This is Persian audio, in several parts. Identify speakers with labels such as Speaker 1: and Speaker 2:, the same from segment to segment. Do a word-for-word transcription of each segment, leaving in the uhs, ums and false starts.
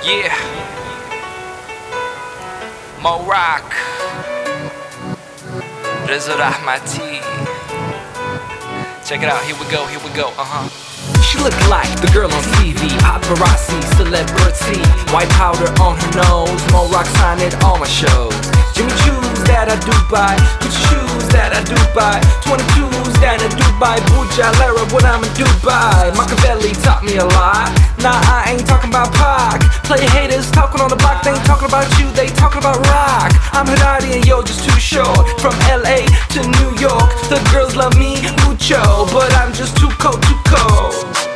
Speaker 1: Yeah, Mo Rock, Reza Rahmati. Check it out, here we go, here we go, uh-huh.
Speaker 2: She looked like the girl on T V, paparazzi, celebrity. White powder on her nose, Mo Rock signed it all my shows. Jimmy Choo's that I do buy, Gucci shoes that I do buy, twenty-twos down in Dubai, Burj Al Arab when I'm in Dubai. Machiavelli taught me a lot, nah I ain't talking about Pac. Play haters talking on the block, they ain't talking about you, they talking about rock. I'm Hadadi and yo just too short, from L A to New York. The girls love me mucho, but I'm just too cold, too cold.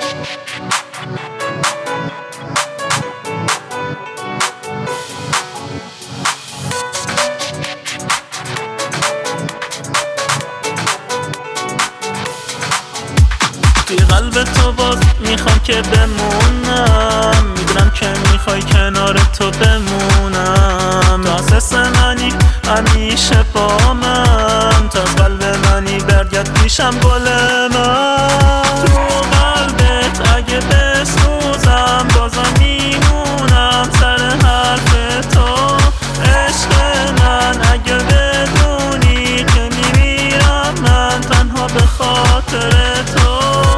Speaker 3: توی قلب تو باز میخوام که بمونم، میدونم که میخوای کنار تو بمونم. تو اساس منی همیشه با من، تا از قلب منی برگرد پیشم گل من. تو قلبت اگه بسوزم بازم میمونم سر حرف تو. عشق من اگه بدونی که میمیرم من تنها به خاطر تو.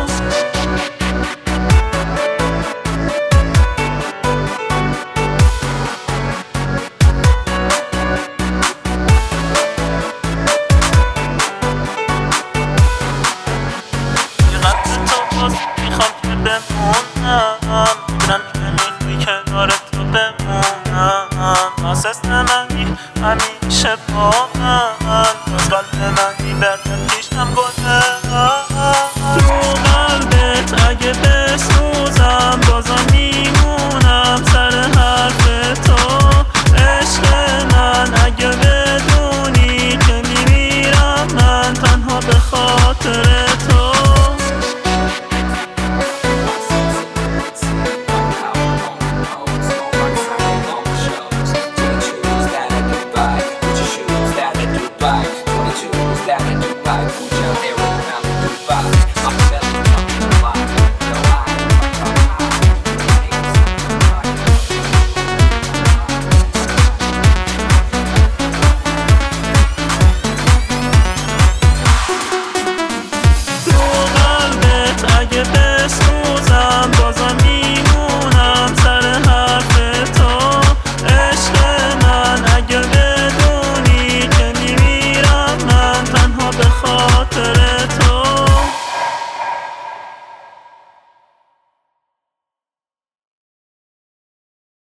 Speaker 3: میخوام که بمونم، میدونم که میخوای کنار تو بمونم. اساس منی همیشه با من، از قلب منی برگرد پیشم گل من. تو قلبت اگه بسوزم بازم میمونم سر حرف تو. عشق من اگه بدونی که میمیرم من تنها به خاطر